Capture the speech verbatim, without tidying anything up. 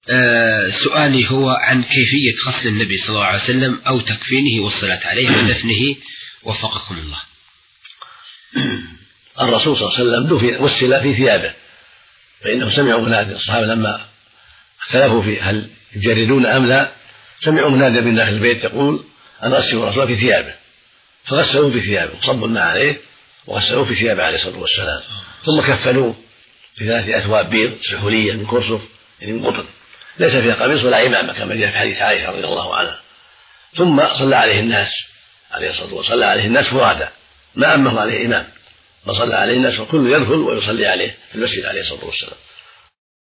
آه سؤالي هو عن كيفية غسل النبي صلى الله عليه وسلم أو تكفينه والصلاة عليه ودفنه وفقكم الله. الرسول صلى الله عليه وسلم دفن وسل في ثيابه، فإنه سمعوا منادي الصحابة لما اختلفوا في هل يجردون أم لا، سمعوا منادي من داخل البيت يقول أن غسلوا الرسول في ثيابه، فغسلوه في ثيابه، صبوا الماء عليه وغسلوه في ثيابه عليه الصلاة والسلام، ثم كفنوه في ثلاث أثواب بيض سحولية من كرسف يعني من قطن ليس فيها قميص ولا عمامة كما جاء في حديث عائشة رضي الله عنها. ثم صلى عليه الناس عليه الصلاة والسلام، صلى عليه الناس فرادا ما أمه عليه إمام، فصلى عليه الناس وكل يدخل ويصلي عليه في المسجد عليه الصلاة والسلام.